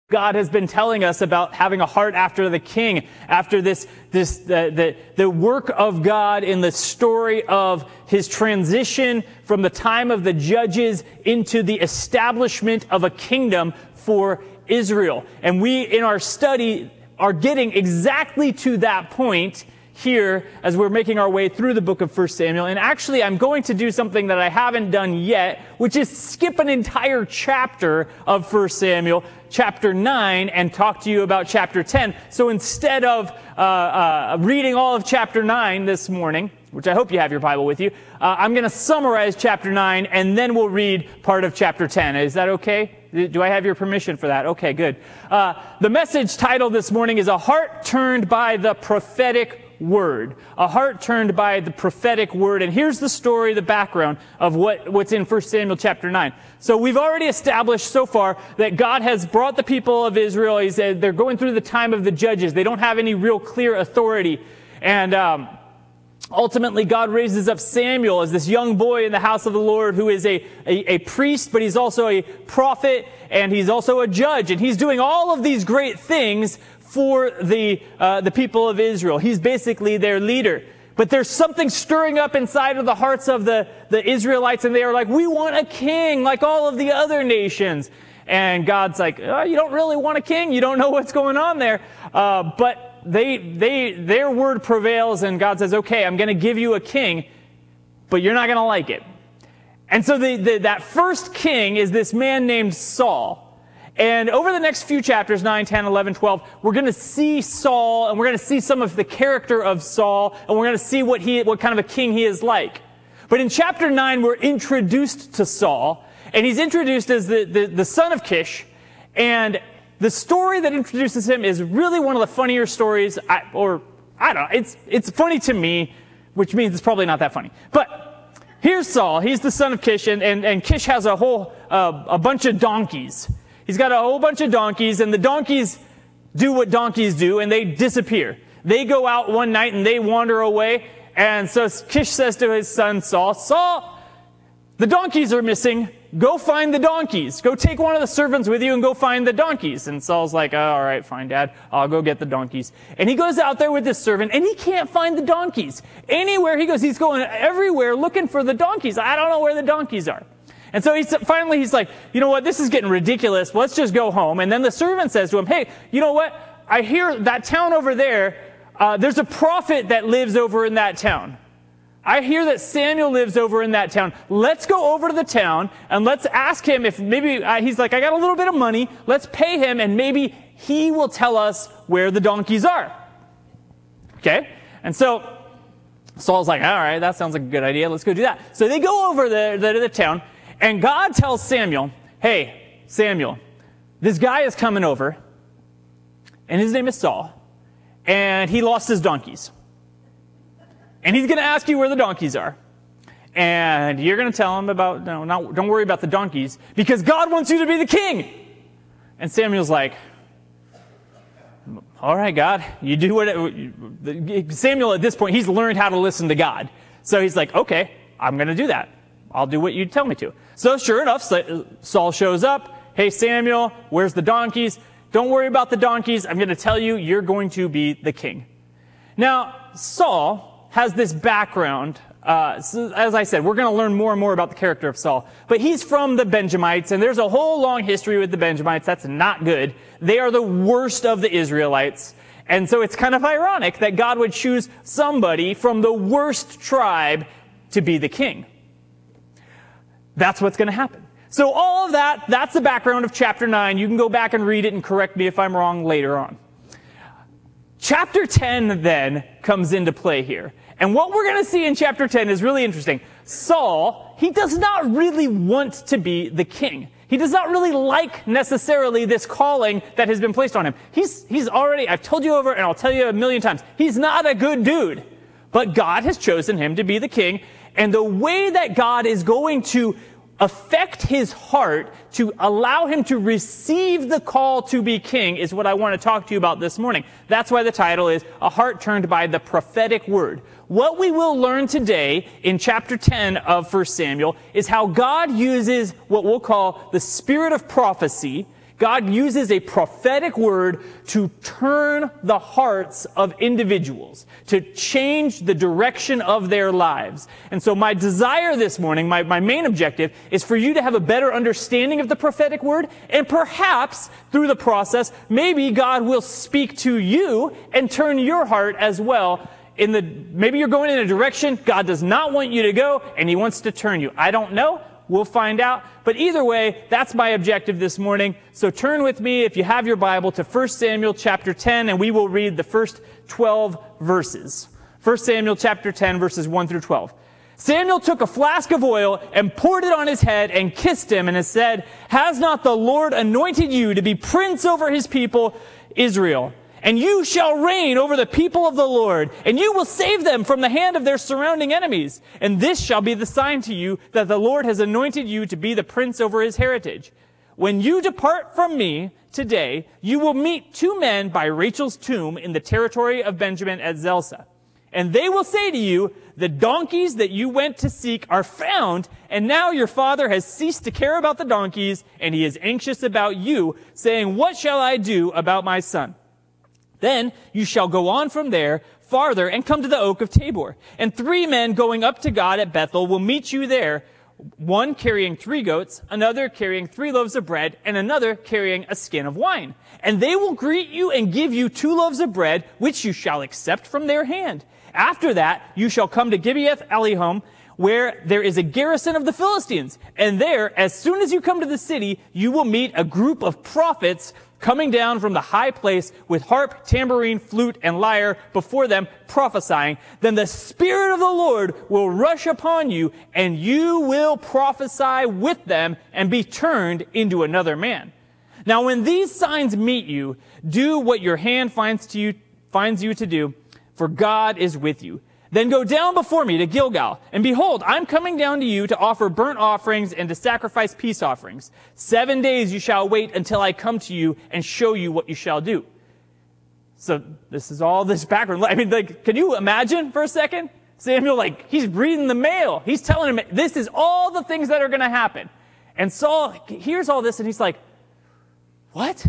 God has been telling us about having a heart after the king, after the work of God in the story of his transition from the time of the judges into the establishment of a kingdom for Israel. And we, in our study, are getting exactly to that point here as we're making our way through the book of 1 Samuel. And actually, I'm going to do something that I haven't done yet, which is skip an entire chapter of 1 Samuel, chapter 9, and talk to you about chapter 10. So instead of reading all of chapter 9 this morning, which I hope you have your Bible with you, I'm going to summarize chapter 9, and then we'll read part of chapter 10. Is that okay? Do I have your permission for that? Okay, good. The message title this morning is A Heart Turned by the Prophetic Word. A heart turned by the prophetic word. And here's the story, the background of what's in 1 Samuel chapter 9. So we've already established so far that God has brought the people of Israel. They're going through the time of the judges. They don't have any real clear authority. And ultimately, God raises up Samuel as this young boy in the house of the Lord who is a priest, but he's also a prophet, and he's also a judge. And he's doing all of these great things for the people of Israel. He's basically their leader. But there's something stirring up inside of the hearts of the Israelites, and they are like, we want a king like all of the other nations. And God's like, oh, you don't really want a king? You don't know what's going on there. But their word prevails, and God says, okay, I'm going to give you a king, but you're not going to like it. And so that first king is this man named Saul. And over the next few chapters, 9, 10, 11, 12, we're going to see Saul, and we're going to see some of the character of Saul, and we're going to see what kind of a king he is like. But in chapter 9, we're introduced to Saul, and he's introduced as the son of Kish, and the story that introduces him is really one of the funnier stories, I don't know, it's funny to me, which means it's probably not that funny. But here's Saul, he's the son of Kish, and Kish has a bunch of donkeys. He's got a whole bunch of donkeys, and the donkeys do what donkeys do, and they disappear. They go out one night, and they wander away, and so Kish says to his son Saul, Saul, the donkeys are missing. Go find the donkeys. Go take one of the servants with you and go find the donkeys. And Saul's like, oh, all right, fine, Dad. I'll go get the donkeys. And he goes out there with this servant, and he can't find the donkeys. Anywhere he goes, he's going everywhere looking for the donkeys. I don't know where the donkeys are. And so finally he's like, you know what, this is getting ridiculous. Let's just go home. And then the servant says to him, hey, you know what? I hear that town over there, there's a prophet that lives over in that town. I hear that Samuel lives over in that town. Let's go over to the town and let's ask him if maybe, he's like, I got a little bit of money. Let's pay him and maybe he will tell us where the donkeys are. Okay? And so Saul's like, all right, that sounds like a good idea. Let's go do that. So they go over to the town. And God tells Samuel, hey, Samuel, this guy is coming over, and his name is Saul, and he lost his donkeys. And he's going to ask you where the donkeys are. And you're going to tell him don't worry about the donkeys, because God wants you to be the king. And Samuel's like, all right, God, you do what... Samuel, at this point, he's learned how to listen to God. So he's like, okay, I'm going to do that. I'll do what you tell me to. So sure enough, Saul shows up. Hey, Samuel, where's the donkeys? Don't worry about the donkeys. I'm going to tell you, you're going to be the king. Now, Saul has this background. So as I said, we're going to learn more and more about the character of Saul. But he's from the Benjamites, and there's a whole long history with the Benjamites. That's not good. They are the worst of the Israelites. And so it's kind of ironic that God would choose somebody from the worst tribe to be the king. That's what's going to happen. So all of that's the background of chapter 9. You can go back and read it and correct me if I'm wrong later on. Chapter 10 then comes into play here. And what we're going to see in chapter 10 is really interesting. Saul, he does not really want to be the king. He does not really like necessarily this calling that has been placed on him. He's already, I've told you over and I'll tell you a million times, he's not a good dude. But God has chosen him to be the king. And the way that God is going to affect his heart to allow him to receive the call to be king is what I want to talk to you about this morning. That's why the title is A Heart Turned by the Prophetic Word. What we will learn today in chapter 10 of 1 Samuel is how God uses what we'll call the spirit of prophecy God uses a prophetic word to turn the hearts of individuals, to change the direction of their lives. And so my desire this morning, my main objective, is for you to have a better understanding of the prophetic word, and perhaps through the process, maybe God will speak to you and turn your heart as well. Maybe you're going in a direction God does not want you to go, and He wants to turn you. I don't know. We'll find out. But either way, that's my objective this morning. So turn with me, if you have your Bible, to 1 Samuel chapter 10, and we will read the first 12 verses. 1 Samuel chapter 10, verses 1 through 12. Samuel took a flask of oil and poured it on his head and kissed him and said, "Has not the Lord anointed you to be prince over His people, Israel? And you shall reign over the people of the Lord, and you will save them from the hand of their surrounding enemies. And this shall be the sign to you that the Lord has anointed you to be the prince over His heritage. When you depart from me today, you will meet 2 men by Rachel's tomb in the territory of Benjamin at Zelzah. And they will say to you, the donkeys that you went to seek are found, and now your father has ceased to care about the donkeys, and he is anxious about you, saying, what shall I do about my son? Then you shall go on from there farther and come to the oak of Tabor. And 3 men going up to God at Bethel will meet you there, one carrying 3 goats, another carrying 3 loaves of bread, and another carrying a skin of wine. And they will greet you and give you 2 loaves of bread, which you shall accept from their hand. After that, you shall come to Gibeath-Elihom, where there is a garrison of the Philistines. And there, as soon as you come to the city, you will meet a group of prophets coming down from the high place with harp, tambourine, flute, and lyre before them, prophesying. Then the Spirit of the Lord will rush upon you, and you will prophesy with them and be turned into another man. Now when these signs meet you, do what your hand finds you to do, for God is with you. Then go down before me to Gilgal, and behold, I'm coming down to you to offer burnt offerings and to sacrifice peace offerings. 7 days you shall wait until I come to you and show you what you shall do." So this is all this background. I mean, can you imagine for a second? Samuel, he's reading the mail. He's telling him, this is all the things that are going to happen. And Saul hears all this, and he's like, what?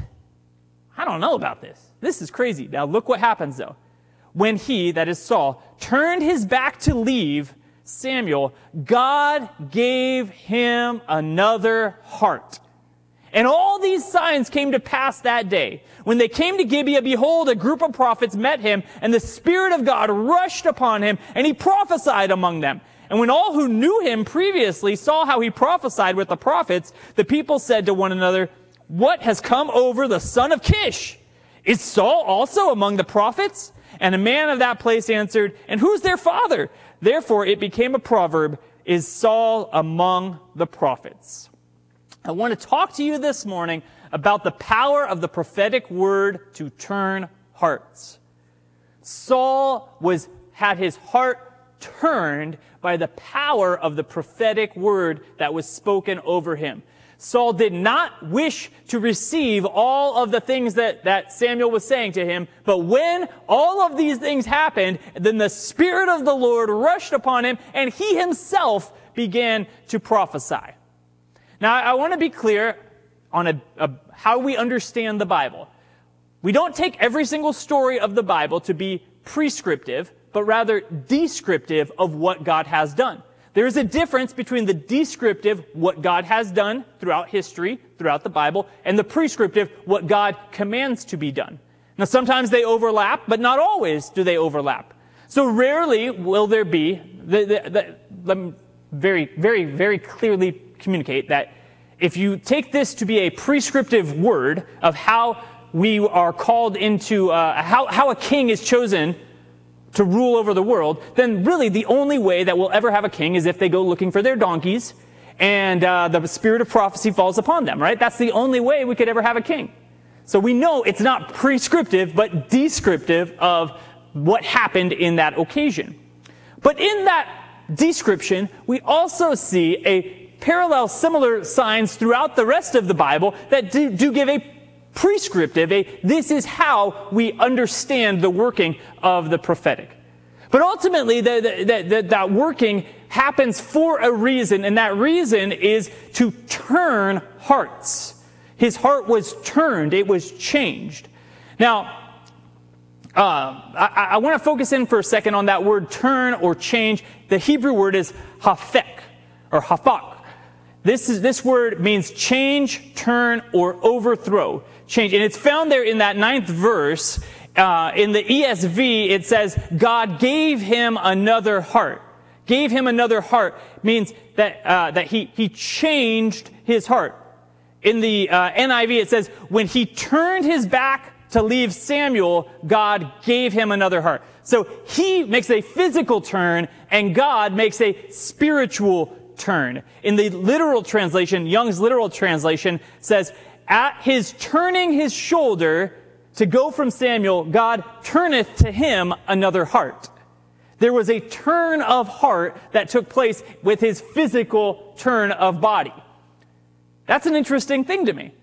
I don't know about this. This is crazy. Now look what happens, though. When he, that is Saul, turned his back to leave Samuel, God gave him another heart. And all these signs came to pass that day. When they came to Gibeah, behold, a group of prophets met him, and the Spirit of God rushed upon him, and he prophesied among them. And when all who knew him previously saw how he prophesied with the prophets, the people said to one another, "What has come over the son of Kish? Is Saul also among the prophets?" And a man of that place answered, "And who's their father?" Therefore it became a proverb, "Is Saul among the prophets?" I want to talk to you this morning about the power of the prophetic word to turn hearts. Saul had his heart turned by the power of the prophetic word that was spoken over him. Saul did not wish to receive all of the things that Samuel was saying to him, but when all of these things happened, then the Spirit of the Lord rushed upon him, and he himself began to prophesy. Now, I want to be clear on how we understand the Bible. We don't take every single story of the Bible to be prescriptive, but rather descriptive of what God has done. There is a difference between the descriptive, what God has done throughout history, throughout the Bible, and the prescriptive, what God commands to be done. Now, sometimes they overlap, but not always do they overlap. So rarely will there be, let me very, very, very clearly communicate that if you take this to be a prescriptive word of how we are called into, how a king is chosen to rule over the world, then really the only way that we'll ever have a king is if they go looking for their donkeys and the spirit of prophecy falls upon them, right? That's the only way we could ever have a king. So we know it's not prescriptive, but descriptive of what happened in that occasion. But in that description, we also see a parallel similar signs throughout the rest of the Bible that do give a prescriptive, this is how we understand the working of the prophetic. But ultimately, that working happens for a reason, and that reason is to turn hearts. His heart was turned. It was changed. Now, I want to focus in for a second on that word turn or change. The Hebrew word is hafek or hafak. This word means change, turn, or overthrow. Change. And it's found there in that 9th verse. In the ESV, it says, God gave him another heart. Gave him another heart means that he changed his heart. In the NIV, it says, when he turned his back to leave Samuel, God gave him another heart. So he makes a physical turn, and God makes a spiritual turn. In the literal translation, Young's literal translation says, at his turning his shoulder to go from Samuel, God turneth to him another heart. There was a turn of heart that took place with his physical turn of body. That's an interesting thing to me.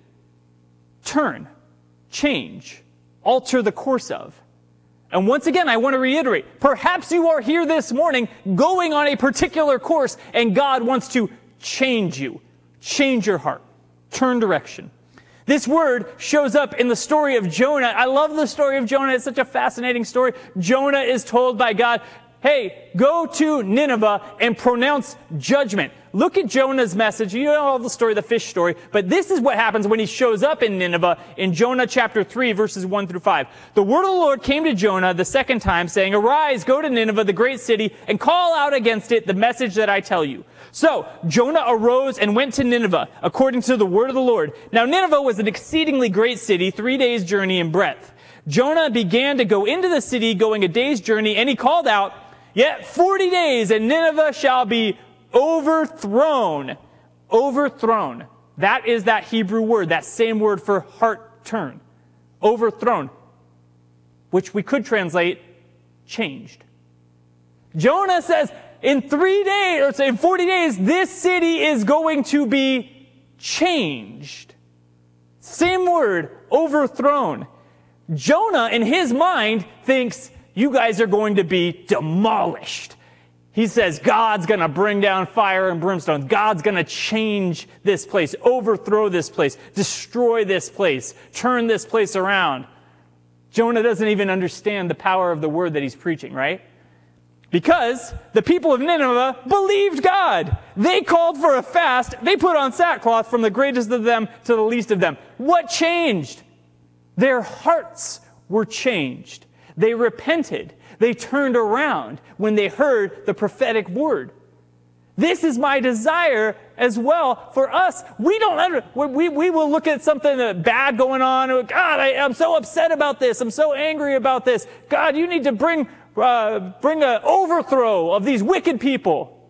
Turn, change, alter the course of. And once again, I want to reiterate, perhaps you are here this morning going on a particular course and God wants to change you, change your heart, turn direction. This word shows up in the story of Jonah. I love the story of Jonah. It's such a fascinating story. Jonah is told by God, hey, go to Nineveh and pronounce judgment. Look at Jonah's message. You know all the story, the fish story. But this is what happens when he shows up in Nineveh in Jonah chapter 3, verses 1 through 5. The word of the Lord came to Jonah the second time, saying, arise, go to Nineveh, the great city, and call out against it the message that I tell you. So Jonah arose and went to Nineveh, according to the word of the Lord. Now Nineveh was an exceedingly great city, 3 days' journey in breadth. Jonah began to go into the city, going a day's journey, and he called out, yet 40 days, and Nineveh shall be overthrown. Overthrown. That is that Hebrew word, that same word for heart turn. Overthrown. Which we could translate changed. Jonah says, in 3 days, or in 40 days, this city is going to be changed. Same word, overthrown. Jonah, in his mind, thinks you guys are going to be demolished. He says God's going to bring down fire and brimstone. God's going to change this place, overthrow this place, destroy this place, turn this place around. Jonah doesn't even understand the power of the word that he's preaching, right? Because the people of Nineveh believed God. They called for a fast. They put on sackcloth from the greatest of them to the least of them. What changed? Their hearts were changed. They repented. They turned around when they heard the prophetic word. This is my desire as well for us. We will look at something bad going on. God, I'm so upset about this. I'm so angry about this. God, you need to bring an overthrow of these wicked people.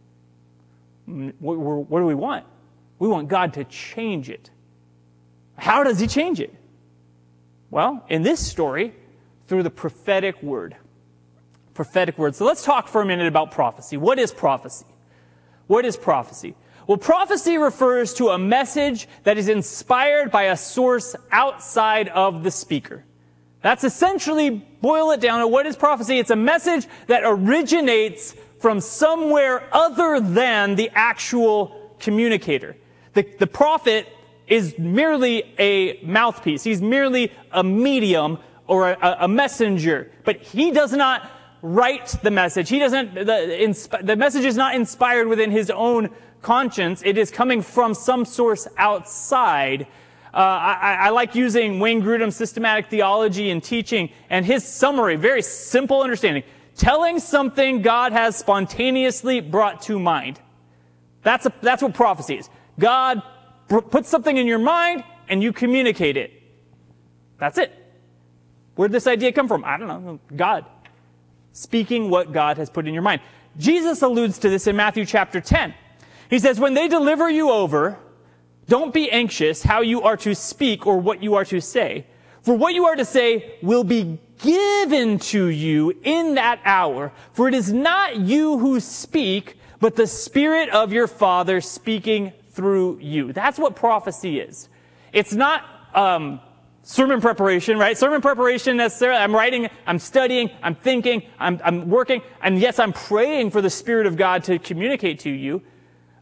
What do we want? We want God to change it. How does he change it? Well, in this story, through the prophetic word. Prophetic word. So let's talk for a minute about prophecy. What is prophecy? What is prophecy? Well, prophecy refers to a message that is inspired by a source outside of the speaker. That's essentially, boil it down to what is prophecy. It's a message that originates from somewhere other than the actual communicator. The prophet is merely a mouthpiece. He's merely a medium or a messenger. But he does not write the message. The message is not inspired within his own conscience. It is coming from some source outside. I like using Wayne Grudem's systematic theology and teaching and his summary, very simple understanding. Telling something God has spontaneously brought to mind. That's what prophecy is. God puts something in your mind and you communicate it. That's it. Where'd this idea come from? I don't know. God. Speaking what God has put in your mind. Jesus alludes to this in Matthew chapter 10. He says, when they deliver you over, don't be anxious how you are to speak or what you are to say. For what you are to say will be given to you in that hour. For it is not you who speak, but the Spirit of your Father speaking through you. That's what prophecy is. It's not sermon preparation, right? Sermon preparation necessarily. I'm writing, I'm studying, I'm thinking, I'm working, and yes, I'm praying for the Spirit of God to communicate to you.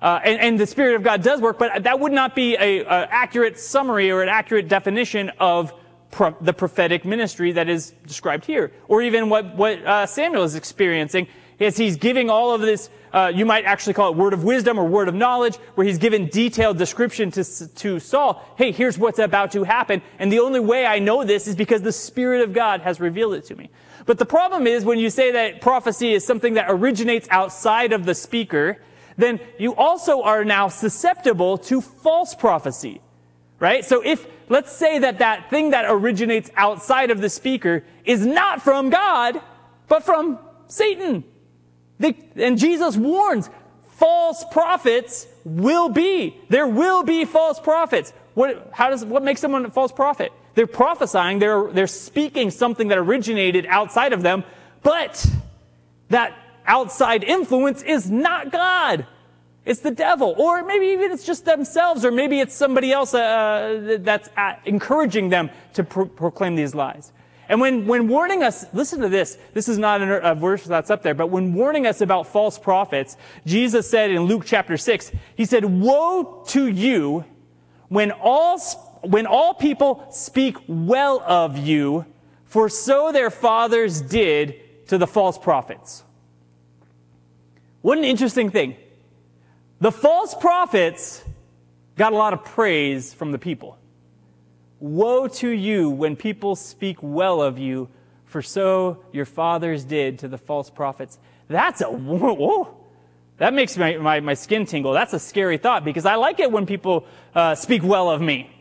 And the Spirit of God does work, but that would not be an accurate summary or an accurate definition of the prophetic ministry that is described here, or even what Samuel is experiencing as he's giving all of this, you might actually call it word of wisdom or word of knowledge, where he's given detailed description to Saul. Hey, here's what's about to happen, and the only way I know this is because the Spirit of God has revealed it to me. But the problem is when you say that prophecy is something that originates outside of the speaker, then you also are now susceptible to false prophecy. Right? So let's say that thing that originates outside of the speaker is not from God, but from Satan. And Jesus warns, false prophets there will be false prophets. What makes someone a false prophet? They're prophesying, they're speaking something that originated outside of them, but that outside influence is not God. It's the devil, or maybe even it's just themselves, or maybe it's somebody else that's encouraging them to proclaim these lies. And when warning us, listen to this. This is not a verse that's up there, but when warning us about false prophets, Jesus said in Luke chapter 6, he said, "Woe to you when all people speak well of you, for so their fathers did to the false prophets." What an interesting thing. The false prophets got a lot of praise from the people. Woe to you when people speak well of you, for so your fathers did to the false prophets. That's whoa. That makes my skin tingle. That's a scary thought, because I like it when people speak well of me.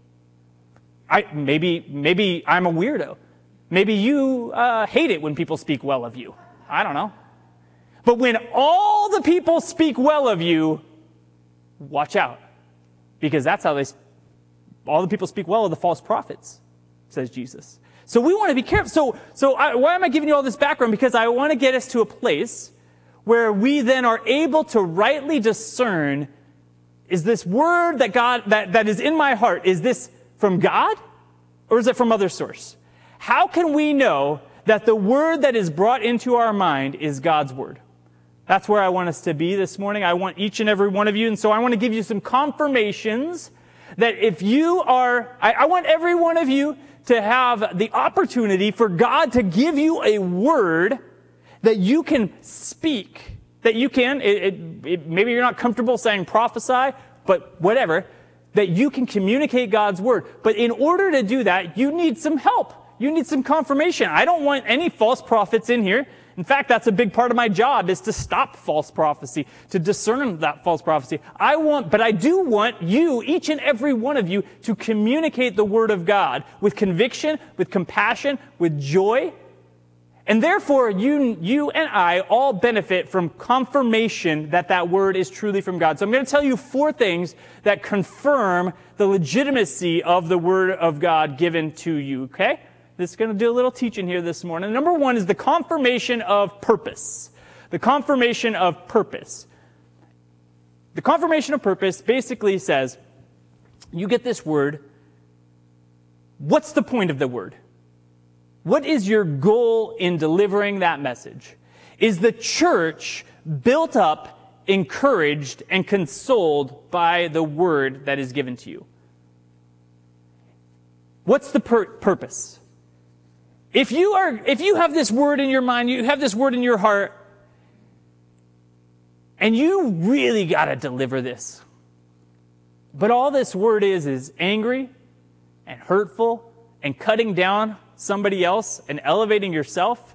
Maybe I'm a weirdo. Maybe you hate it when people speak well of you. I don't know. But when all the people speak well of you, watch out. Because that's how all the people speak well of the false prophets, says Jesus. So we want to be careful. Why am I giving you all this background? Because I want to get us to a place where we then are able to rightly discern, is this word that is in my heart, is this from God or is it from other source? How can we know that the word that is brought into our mind is God's word? That's where I want us to be this morning. I want each and every one of you. And so I want to give you some confirmations that if you are, I want every one of you to have the opportunity for God to give you a word that you can speak, that you can, maybe you're not comfortable saying prophesy, but whatever, that you can communicate God's word. But in order to do that, you need some help. You need some confirmation. I don't want any false prophets in here. In fact, that's a big part of my job, is to stop false prophecy, to discern that false prophecy. But I do want you, each and every one of you, to communicate the word of God with conviction, with compassion, with joy. And therefore, you and I all benefit from confirmation that word is truly from God. So I'm going to tell you 4 things that confirm the legitimacy of the word of God given to you, okay? This is going to do a little teaching here this morning. Number 1 is the confirmation of purpose. The confirmation of purpose. The confirmation of purpose basically says, you get this word, what's the point of the word? What is your goal in delivering that message? Is the church built up, encouraged, and consoled by the word that is given to you? What's the purpose? If you have this word in your mind, you have this word in your heart, and you really got to deliver this, but all this word is angry and hurtful and cutting down somebody else and elevating yourself,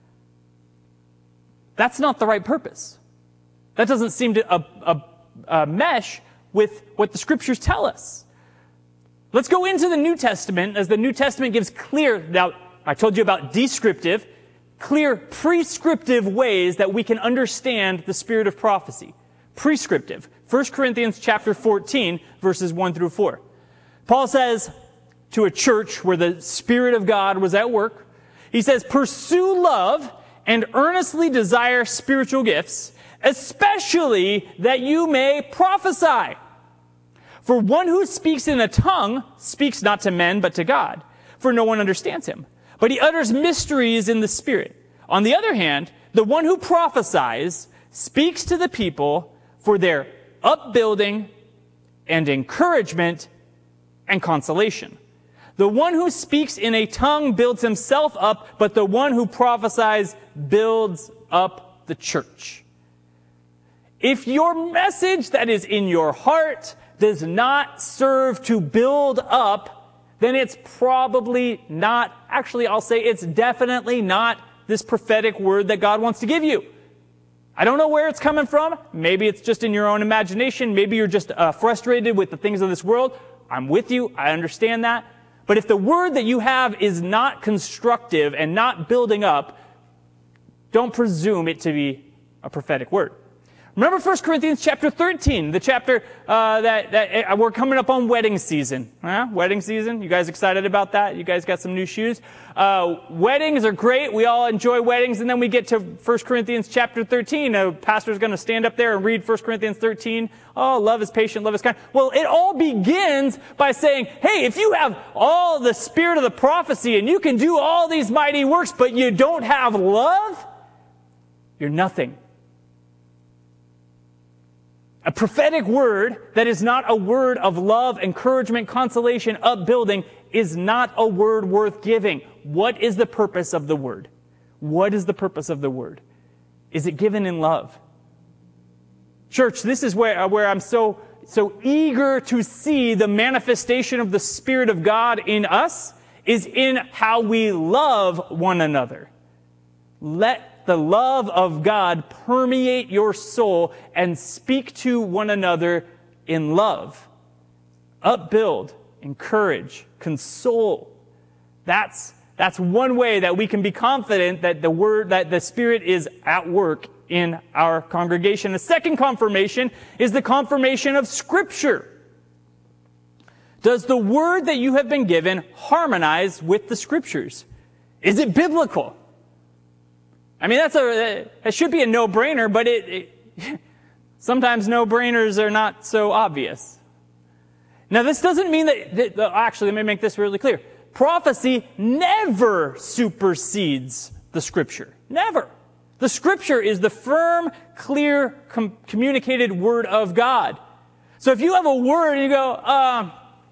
that's not the right purpose. That doesn't seem to mesh with what the scriptures tell us. Let's go into the New Testament, as the New Testament gives clear, now I told you about descriptive, clear prescriptive ways that we can understand the spirit of prophecy. Prescriptive. 1 Corinthians chapter 14, verses 1 through 4. Paul says to a church where the Spirit of God was at work, he says, "Pursue love and earnestly desire spiritual gifts, especially that you may prophesy. For one who speaks in a tongue speaks not to men but to God, for no one understands him. But he utters mysteries in the Spirit. On the other hand, the one who prophesies speaks to the people for their upbuilding and encouragement and consolation. The one who speaks in a tongue builds himself up, but the one who prophesies builds up the church. If your message that is in your heart does not serve to build up, then it's probably not, actually I'll say it's definitely not this prophetic word that God wants to give you. I don't know where it's coming from. Maybe it's just in your own imagination. Maybe you're just frustrated with the things of this world. I'm with you. I understand that. But if the word that you have is not constructive and not building up, don't presume it to be a prophetic word. Remember 1 Corinthians chapter 13, the chapter that we're coming up on wedding season. Wedding season? You guys excited about that? You guys got some new shoes? Weddings are great. We all enjoy weddings. And then we get to 1 Corinthians chapter 13. A pastor's going to stand up there and read 1 Corinthians 13. Oh, love is patient, love is kind. Well, it all begins by saying, hey, if you have all the spirit of the prophecy and you can do all these mighty works, but you don't have love, you're nothing. A prophetic word that is not a word of love, encouragement, consolation, upbuilding is not a word worth giving. What is the purpose of the word? What is the purpose of the word? Is it given in love? Church, this is where I'm so eager to see the manifestation of the Spirit of God in us, is in how we love one another. Let the love of God permeate your soul and speak to one another in love. Upbuild, encourage, console. That's one way that we can be confident that the Spirit is at work in our congregation. The second confirmation is the confirmation of Scripture. Does the word that you have been given harmonize with the Scriptures? Is it biblical? I mean, that should be a no-brainer, but sometimes no-brainers are not so obvious. Now, this doesn't mean that actually, let me make this really clear. Prophecy never supersedes the Scripture. Never. The Scripture is the firm, clear, communicated Word of God. So if you have a word and you go,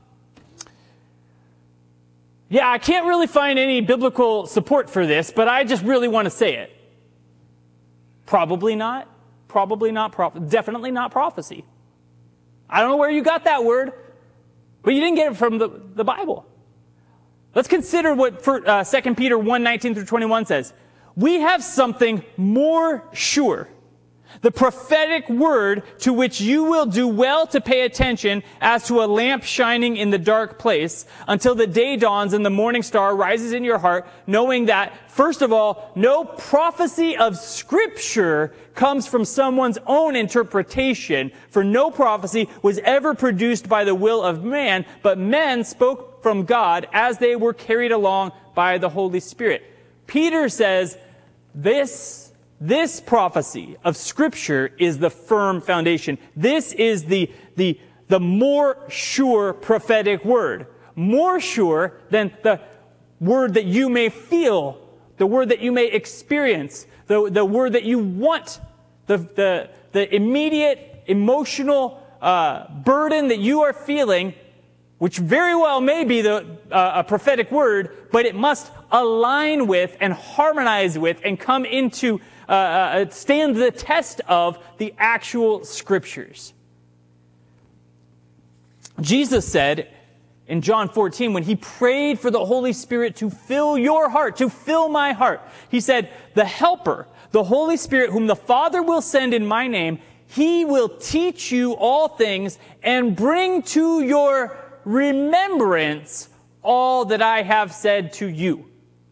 yeah, I can't really find any biblical support for this, but I just really want to say it. Probably not. Definitely not prophecy. I don't know where you got that word, but you didn't get it from the Bible. Let's consider what 2 Peter 1:19-21 says. We have something more sure. The prophetic word to which you will do well to pay attention as to a lamp shining in the dark place until the day dawns and the morning star rises in your heart, knowing that, first of all, no prophecy of Scripture comes from someone's own interpretation, for no prophecy was ever produced by the will of man, but men spoke from God as they were carried along by the Holy Spirit. Peter says, this prophecy of Scripture is the firm foundation. This is the more sure prophetic word. More sure than the word that you may feel, the word that you may experience, the word that you want, the immediate emotional burden that you are feeling, which very well may be a prophetic word, but it must align with and harmonize with and come into stand the test of the actual Scriptures. Jesus said in John 14, when he prayed for the Holy Spirit to fill your heart, to fill my heart, he said, the Helper, the Holy Spirit, whom the Father will send in my name, he will teach you all things and bring to your remembrance all that I have said to you.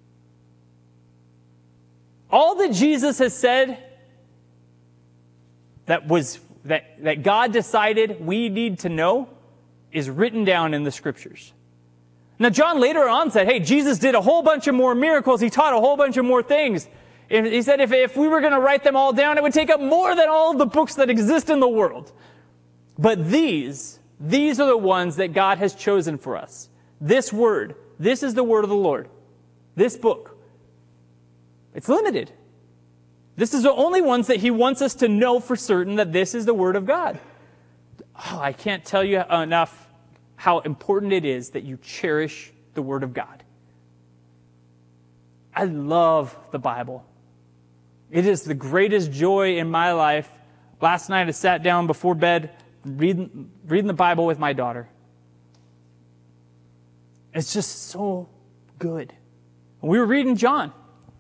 All that Jesus has said that God decided we need to know is written down in the Scriptures. Now, John later on said, hey, Jesus did a whole bunch of more miracles. He taught a whole bunch of more things. And he said if we were going to write them all down, it would take up more than all of the books that exist in the world. But these are the ones that God has chosen for us. This word, this is the word of the Lord. This book. It's limited. This is the only ones that he wants us to know for certain that this is the word of God. I can't tell you enough how important it is that you cherish the Word of God. I love the Bible. It is the greatest joy in my life. Last night I sat down before bed reading the Bible with my daughter. It's just so good. We were reading John.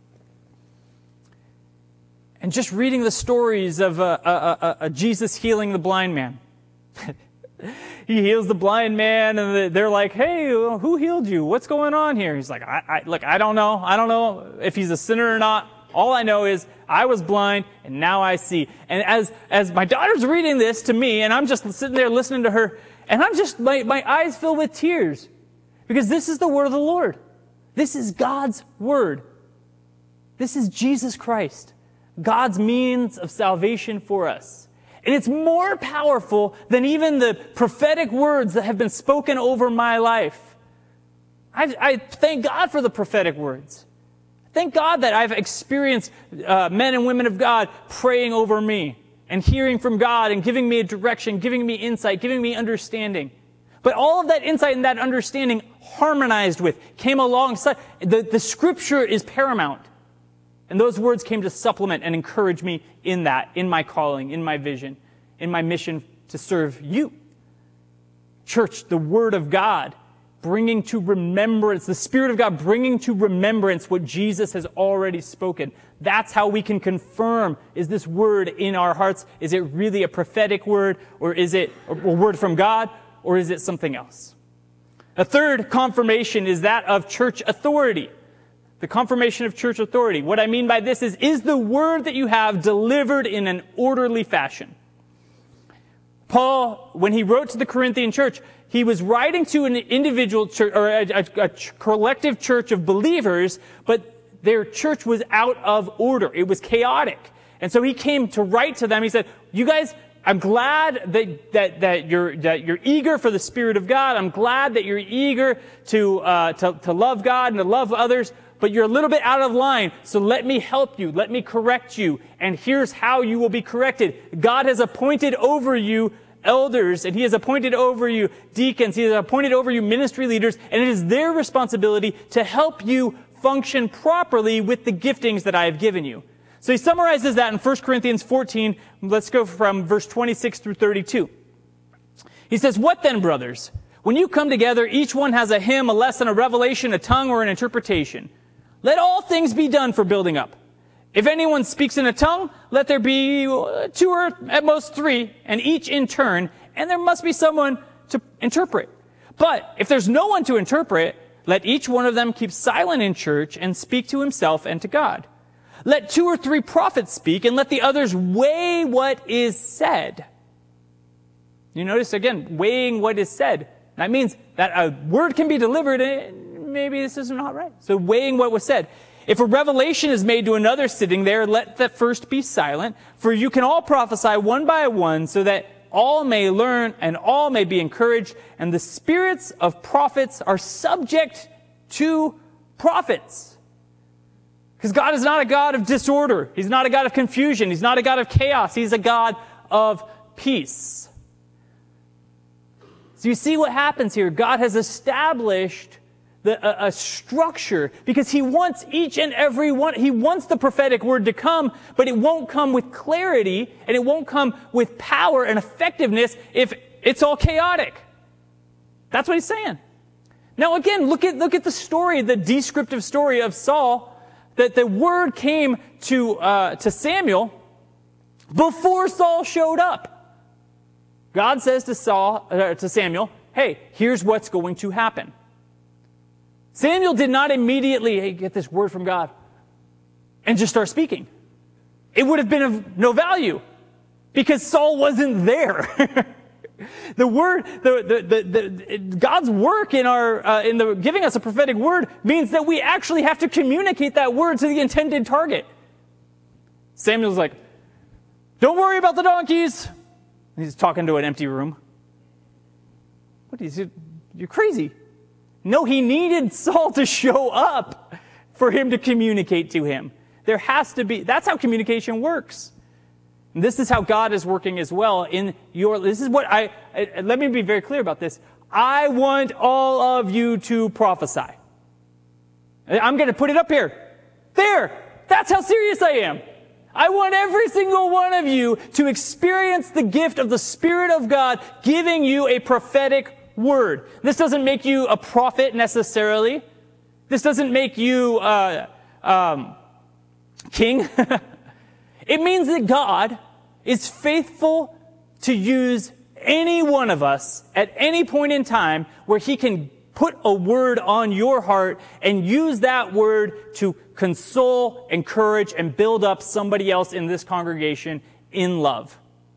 And just reading the stories of Jesus healing the blind man. He heals the blind man, and they're like, hey, who healed you? What's going on here? He's like, I don't know. I don't know if he's a sinner or not. All I know is I was blind, and now I see. And as my daughter's reading this to me, and I'm just sitting there listening to her, and I'm just, my eyes fill with tears. Because this is the word of the Lord. This is God's word. This is Jesus Christ, God's means of salvation for us. And it's more powerful than even the prophetic words that have been spoken over my life. I thank God for the prophetic words. Thank God that I've experienced men and women of God praying over me and hearing from God and giving me a direction, giving me insight, giving me understanding. But all of that insight and that understanding harmonized with, came alongside. The Scripture is paramount. And those words came to supplement and encourage me in that, in my calling, in my vision, in my mission to serve you. Church, the Word of God, bringing to remembrance, the Spirit of God bringing to remembrance what Jesus has already spoken. That's how we can confirm, is this word in our hearts? Is it really a prophetic word, or is it a word from God, or is it something else? A third confirmation is that of church authority. The confirmation of church authority. What I mean by this is the word that you have delivered in an orderly fashion? Paul, when he wrote to the Corinthian church, he was writing to an individual church, or a collective church of believers, but their church was out of order. It was chaotic. And so he came to write to them. He said, you guys, I'm glad that you're eager for the Spirit of God. I'm glad that you're eager to love God and to love others, but you're a little bit out of line. So let me help you. Let me correct you. And here's how you will be corrected. God has appointed over you elders, and He has appointed over you deacons. He has appointed over you ministry leaders, and it is their responsibility to help you function properly with the giftings that I have given you. So he summarizes that in 1 Corinthians 14. Let's go from verse 26 through 32. He says, what then, brothers? When you come together, each one has a hymn, a lesson, a revelation, a tongue, or an interpretation. Let all things be done for building up. If anyone speaks in a tongue, let there be 2 or at most 3, and each in turn, and there must be someone to interpret. But if there's no one to interpret, let each one of them keep silent in church and speak to himself and to God. Let 2 or 3 prophets speak, and let the others weigh what is said. You notice, again, weighing what is said. That means that a word can be delivered, and maybe this is not right. So weighing what was said. If a revelation is made to another sitting there, let the first be silent, for you can all prophesy one by one, so that all may learn and all may be encouraged, and the spirits of prophets are subject to prophets. Because God is not a God of disorder. He's not a God of confusion. He's not a God of chaos. He's a God of peace. So you see what happens here. God has established a structure because He wants each and every one. He wants the prophetic word to come, but it won't come with clarity and it won't come with power and effectiveness if it's all chaotic. That's what He's saying. Now again, look at the story, the descriptive story of Saul. That the word came to Samuel before Saul showed up. God says to Samuel, hey, here's what's going to happen. Samuel did not immediately get this word from God and just start speaking. It would have been of no value because Saul wasn't there. The word, God's work in giving us a prophetic word means that we actually have to communicate that word to the intended target. Samuel's like, don't worry about the donkeys. He's talking to an empty room. What is it? You're crazy. No, he needed Saul to show up for him to communicate to him. There has to be, that's how communication works. And this is how God is working as well in your, this is what let me be very clear about this. I want all of you to prophesy. I'm going to put it up here. There. That's how serious I am. I want every single one of you to experience the gift of the Spirit of God giving you a prophetic word. This doesn't make you a prophet necessarily. This doesn't make you king. It means that God is faithful to use any one of us at any point in time where he can put a word on your heart and use that word to console, encourage, and build up somebody else in this congregation in love.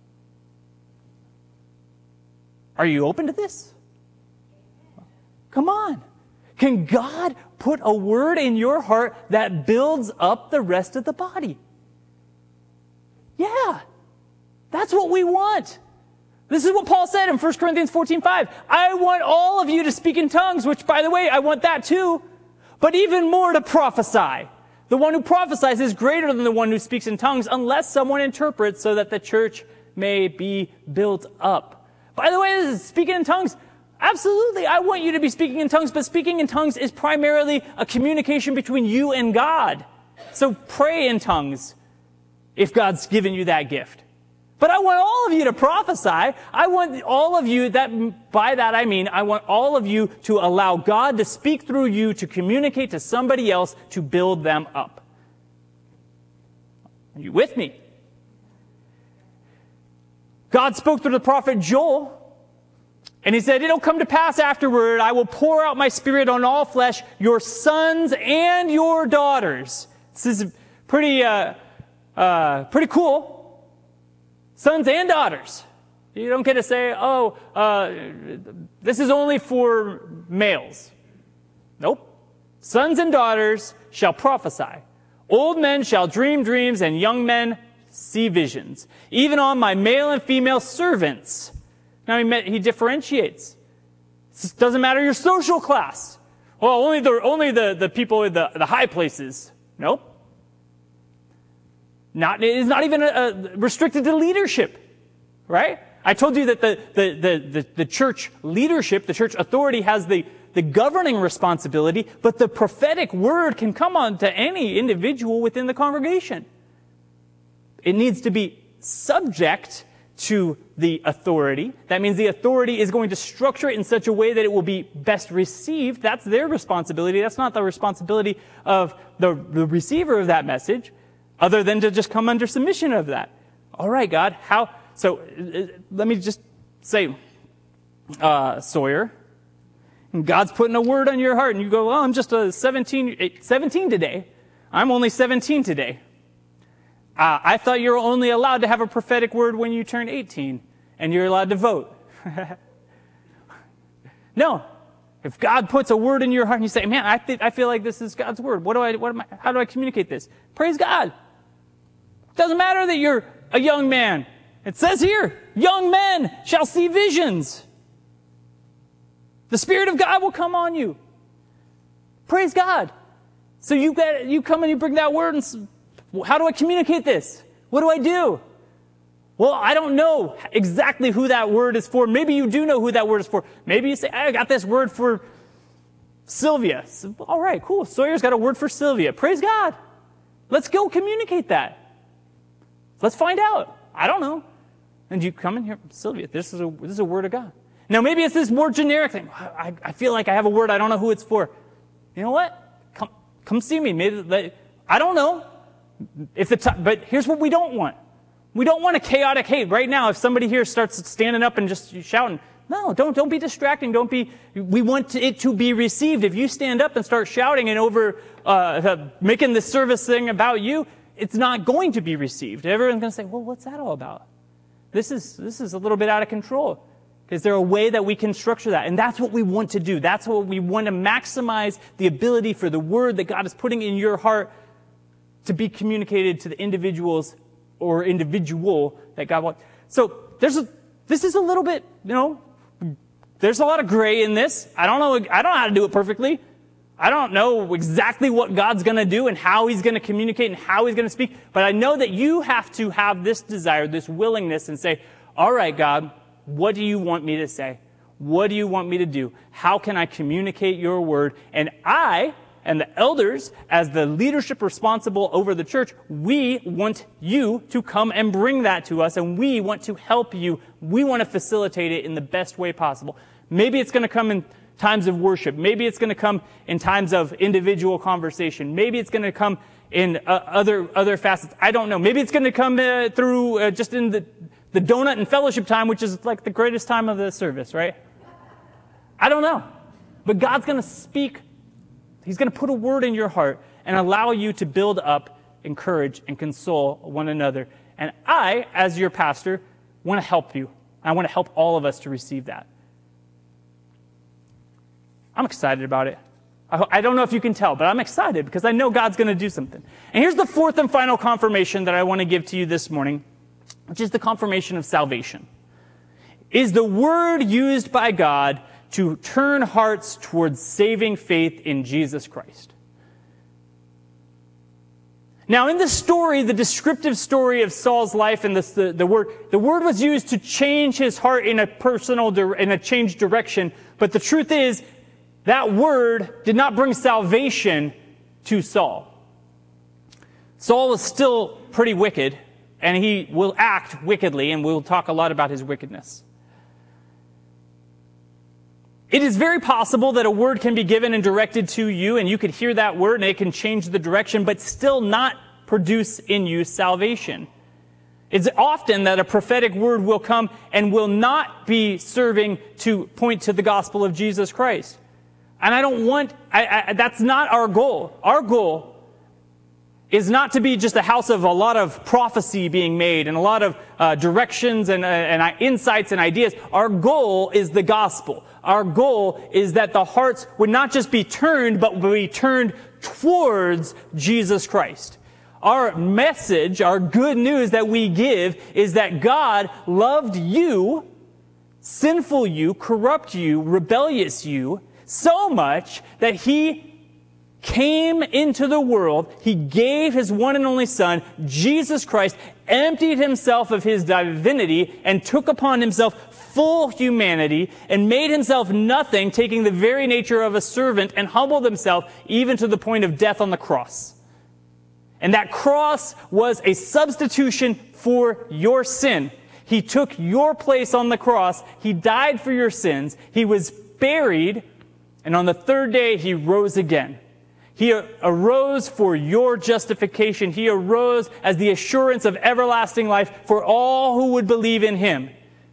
Are you open to this? Come on. Can God put a word in your heart that builds up the rest of the body? Yeah. That's what we want. This is what Paul said in 1 Corinthians 14:5. I want all of you to speak in tongues, which, by the way, I want that too. But even more to prophesy. The one who prophesies is greater than the one who speaks in tongues, unless someone interprets, so that the church may be built up. By the way, this is speaking in tongues. Absolutely, I want you to be speaking in tongues, but speaking in tongues is primarily a communication between you and God. So pray in tongues if God's given you that gift. But I want all of you to prophesy. I want all of you, by that I mean, I want all of you to allow God to speak through you to communicate to somebody else to build them up. Are you with me? God spoke through the prophet Joel, and he said, it'll come to pass afterward, I will pour out my Spirit on all flesh, your sons and your daughters. This is pretty cool. Sons and daughters. You don't get to say, this is only for males. Nope. Sons and daughters shall prophesy. Old men shall dream dreams, and young men see visions. Even on my male and female servants. Now he differentiates. It doesn't matter your social class. Well, only the people in the high places. Nope. It is not even restricted to leadership, right? I told you that the church leadership, the church authority has the governing responsibility, but the prophetic word can come on to any individual within the congregation. It needs to be subject to the authority. That means the authority is going to structure it in such a way that it will be best received. That's their responsibility. That's not the responsibility of the receiver of that message, other than to just come under submission of that. All right, God, how? So let me just say, Sawyer, God's putting a word on your heart, and you go, well, I'm just 17 today. I'm only 17 today. I thought you were only allowed to have a prophetic word when you turn 18, and you're allowed to vote. No. If God puts a word in your heart and you say, man, I feel like this is God's word. How do I communicate this? Praise God. It doesn't matter that you're a young man. It says here, young men shall see visions. The Spirit of God will come on you. Praise God. So you come and you bring that word and how do I communicate this? What do I do? Well, I don't know exactly who that word is for. Maybe you do know who that word is for. Maybe you say, I got this word for Sylvia. So, all right, cool. Sawyer's got a word for Sylvia. Praise God. Let's go communicate that. Let's find out. I don't know. And you come in here, Sylvia, this is a word of God. Now, maybe it's this more generic thing. I feel like I have a word. I don't know who it's for. You know what? Come see me. Maybe I don't know. But here's what we don't want. We don't want a chaotic hate. Right now, if somebody here starts standing up and just shouting, no, don't be distracting. We want it to be received. If you stand up and start shouting and over making this service thing about you, it's not going to be received. Everyone's going to say, well, what's that all about? This is a little bit out of control. Is there a way that we can structure that? And that's what we want to do. That's what we want to maximize the ability for the word that God is putting in your heart to be communicated to the individuals or individual that God wants. So this is a little bit, there's a lot of gray in this. I don't know how to do it perfectly. I don't know exactly what God's going to do and how he's going to communicate and how he's going to speak, but I know that you have to have this desire, this willingness, and say, all right, God, what do you want me to say? What do you want me to do? How can I communicate your word? And I and the elders, as the leadership responsible over the church, we want you to come and bring that to us, and we want to help you. We want to facilitate it in the best way possible. Maybe it's going to come in times of worship. Maybe it's going to come in times of individual conversation. Maybe it's going to come in other facets. I don't know. Maybe it's going to come through just in the donut and fellowship time, which is like the greatest time of the service, right? I don't know. But God's going to speak. He's going to put a word in your heart and allow you to build up, encourage, and console one another. And I, as your pastor, want to help you. I want to help all of us to receive that. I'm excited about it. I don't know if you can tell, but I'm excited because I know God's going to do something. And here's the fourth and final confirmation that I want to give to you this morning, which is the confirmation of salvation. Is the word used by God to turn hearts towards saving faith in Jesus Christ. Now, in the story, the descriptive story of Saul's life, and the word was used to change his heart in a changed direction. But the truth is, that word did not bring salvation to Saul. Saul is still pretty wicked, and he will act wickedly, and we'll talk a lot about his wickedness. It is very possible that a word can be given and directed to you, and you could hear that word, and it can change the direction, but still not produce in you salvation. It's often that a prophetic word will come and will not be serving to point to the gospel of Jesus Christ. And that's not our goal. Our goal is not to be just a house of a lot of prophecy being made and a lot of directions and insights and ideas. Our goal is the gospel. Our goal is that the hearts would not just be turned, but would be turned towards Jesus Christ. Our message, our good news that we give is that God loved you, sinful you, corrupt you, rebellious you, so much that he came into the world, he gave his one and only Son, Jesus Christ, emptied himself of his divinity, and took upon himself full humanity, and made himself nothing, taking the very nature of a servant, and humbled himself even to the point of death on the cross. And that cross was a substitution for your sin. He took your place on the cross, he died for your sins, he was buried, and on the third day he rose again. He arose for your justification. He arose as the assurance of everlasting life for all who would believe in him.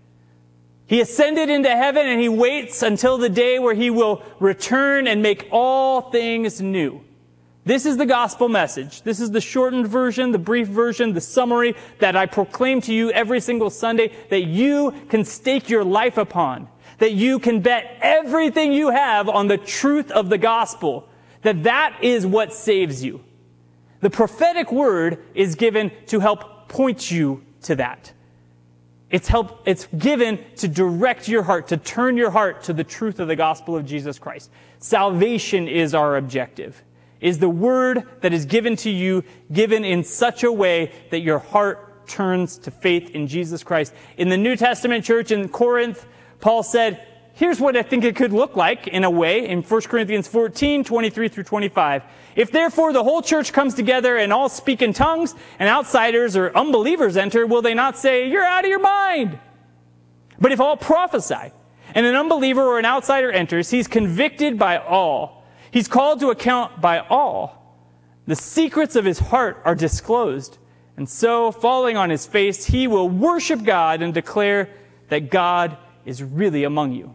He ascended into heaven, and he waits until the day where he will return and make all things new. This is the gospel message. This is the shortened version, the brief version, the summary that I proclaim to you every single Sunday that you can stake your life upon, that you can bet everything you have on the truth of the gospel, that is what saves you. The prophetic word is given to help point you to that. It's given to direct your heart, to turn your heart to the truth of the gospel of Jesus Christ. Salvation is our objective. Is the word that is given to you given in such a way that your heart turns to faith in Jesus Christ? In the New Testament church in Corinth, Paul said, here's what I think it could look like in a way in 1 Corinthians 14, 23 through 25. If therefore the whole church comes together and all speak in tongues, and outsiders or unbelievers enter, will they not say, you're out of your mind? But if all prophesy, and an unbeliever or an outsider enters, he's convicted by all. He's called to account by all. The secrets of his heart are disclosed. And so, falling on his face, he will worship God and declare that God is really among you.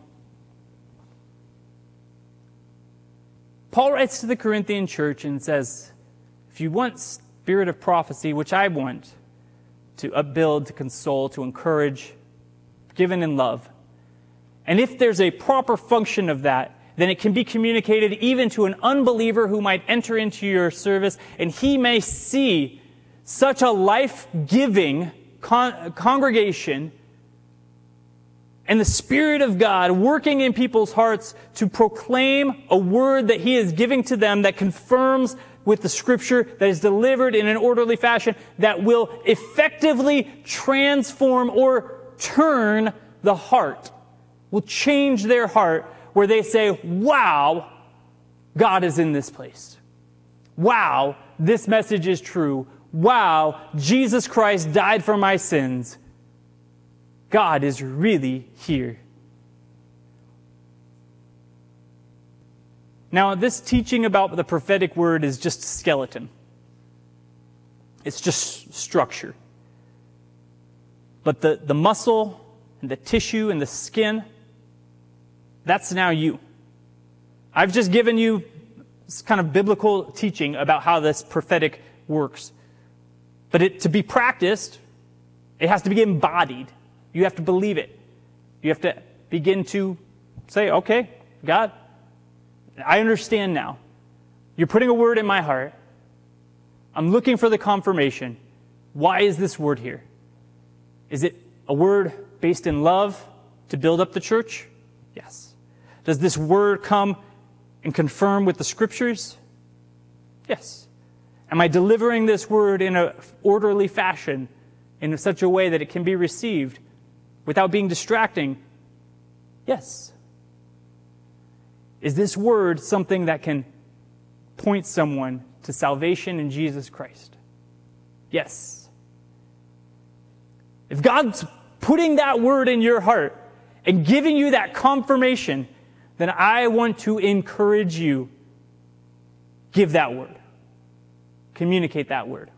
Paul writes to the Corinthian church and says, if you want spirit of prophecy, which I want, to upbuild, to console, to encourage, given in love, and if there's a proper function of that, then it can be communicated even to an unbeliever who might enter into your service, and he may see such a life-giving congregation and the Spirit of God working in people's hearts to proclaim a word that He is giving to them that confirms with the Scripture, that is delivered in an orderly fashion, that will effectively transform or turn the heart, will change their heart, where they say, wow, God is in this place. Wow, this message is true. Wow, Jesus Christ died for my sins. God is really here. Now, this teaching about the prophetic word is just skeleton. It's just structure. But the muscle and the tissue and the skin, that's now you. I've just given you this kind of biblical teaching about how this prophetic works. But to be practiced, it has to be embodied. You have to believe it. You have to begin to say, okay, God, I understand now. You're putting a word in my heart. I'm looking for the confirmation. Why is this word here? Is it a word based in love to build up the church? Yes. Does this word come and confirm with the Scriptures? Yes. Am I delivering this word in an orderly fashion, in such a way that it can be received without being distracting? Yes. Is this word something that can point someone to salvation in Jesus Christ? Yes. If God's putting that word in your heart and giving you that confirmation, then I want to encourage you. Give that word. Communicate that word.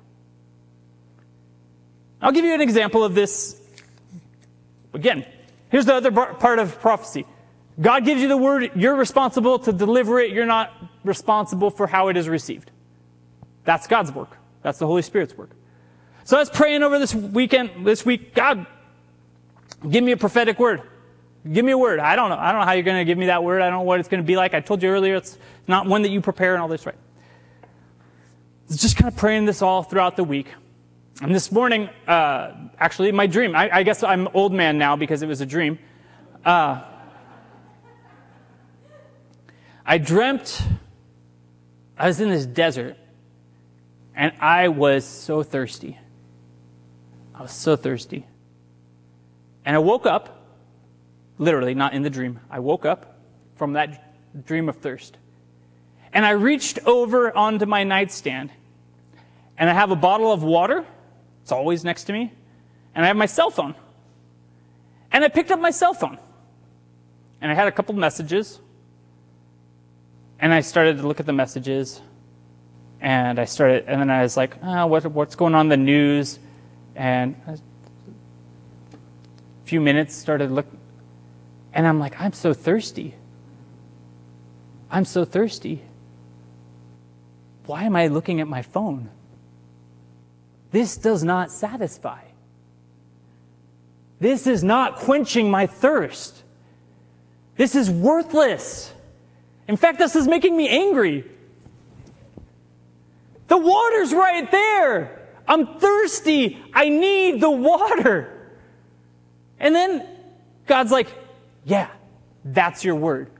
I'll give you an example of this. Again, here's the other part of prophecy. God gives you the word, you're responsible to deliver it, you're not responsible for how it is received. That's God's work. That's the Holy Spirit's work. So I was praying over this week, God, give me a prophetic word. Give me a word. I don't know how you're going to give me that word. I don't know what it's going to be like. I told you earlier, it's not one that you prepare and all this, right? It's just kind of praying this all throughout the week. And this morning, actually, my dream, I guess I'm an old man now because it was a dream. I dreamt I was in this desert, and I was so thirsty. I was so thirsty. And I woke up, literally, not in the dream. I woke up from that dream of thirst. And I reached over onto my nightstand, and I have a bottle of water. It's always next to me. And I have my cell phone. And I picked up my cell phone. And I had a couple of messages. And I started to look at the messages. And then I was like, what's going on in the news? And a few minutes started looking. And I'm like, I'm so thirsty. I'm so thirsty. Why am I looking at my phone? This does not satisfy. This is not quenching my thirst. This is worthless. In fact, this is making me angry. The water's right there. I'm thirsty. I need the water. And then God's like, yeah, that's your word.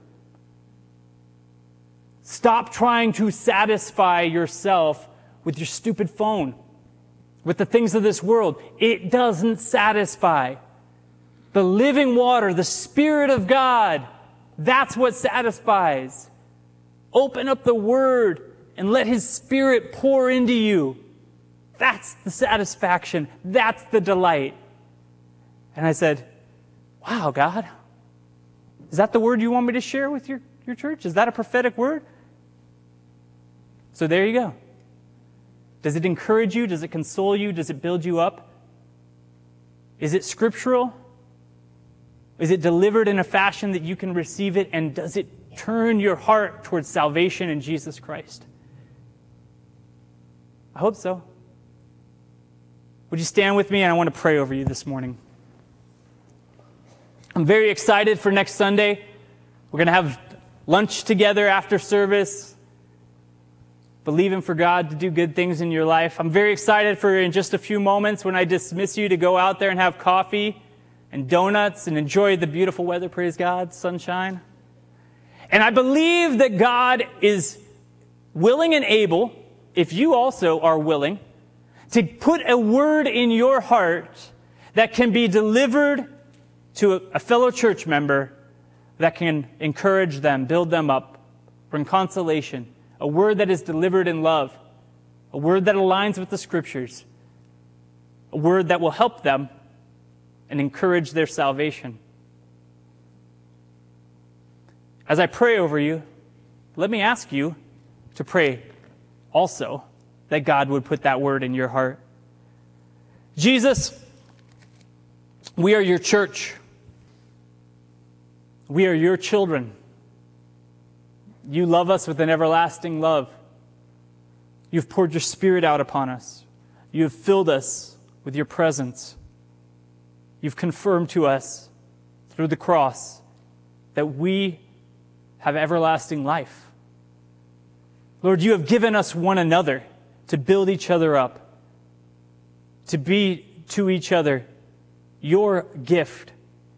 Stop trying to satisfy yourself with your stupid phone, with the things of this world. It doesn't satisfy. The living water, the Spirit of God, that's what satisfies. Open up the Word and let His Spirit pour into you. That's the satisfaction. That's the delight. And I said, wow, God, is that the word you want me to share with your church? Is that a prophetic word? So there you go. Does it encourage you? Does it console you? Does it build you up? Is it scriptural? Is it delivered in a fashion that you can receive it? And does it turn your heart towards salvation in Jesus Christ? I hope so. Would you stand with me? And I want to pray over you this morning. I'm very excited for next Sunday. We're going to have lunch together after service, believing for God to do good things in your life. I'm very excited for in just a few moments when I dismiss you to go out there and have coffee and donuts and enjoy the beautiful weather, praise God, sunshine. And I believe that God is willing and able, if you also are willing, to put a word in your heart that can be delivered to a fellow church member that can encourage them, build them up, bring consolation, a word that is delivered in love, a word that aligns with the Scriptures, a word that will help them and encourage their salvation. As I pray over you, let me ask you to pray also that God would put that word in your heart. Jesus, we are your church. We are your children. You love us with an everlasting love. You've poured your Spirit out upon us. You have filled us with your presence. You've confirmed to us through the cross that we have everlasting life. Lord, you have given us one another to build each other up, to be to each other your gift.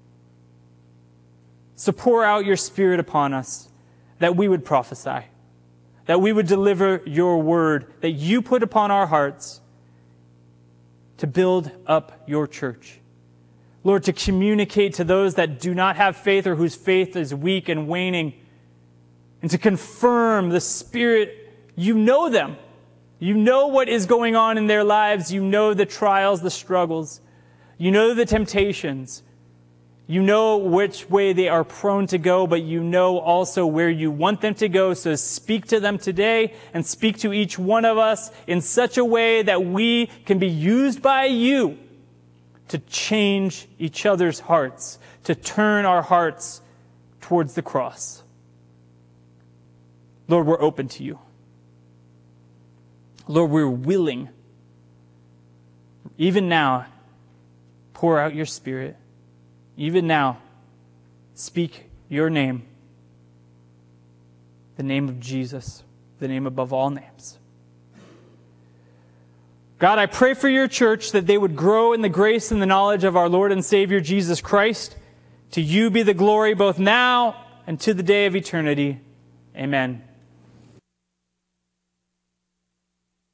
So pour out your Spirit upon us that we would prophesy, that we would deliver your word that you put upon our hearts to build up your church. Lord, to communicate to those that do not have faith or whose faith is weak and waning, and to confirm the Spirit. You know them. You know what is going on in their lives. You know the trials, the struggles. You know the temptations. You know which way they are prone to go, but you know also where you want them to go. So speak to them today and speak to each one of us in such a way that we can be used by you to change each other's hearts, to turn our hearts towards the cross. Lord, we're open to you. Lord, we're willing. Even now, pour out your Spirit. Even now, speak your name, the name of Jesus, the name above all names. God, I pray for your church that they would grow in the grace and the knowledge of our Lord and Savior Jesus Christ. To you be the glory both now and to the day of eternity. Amen.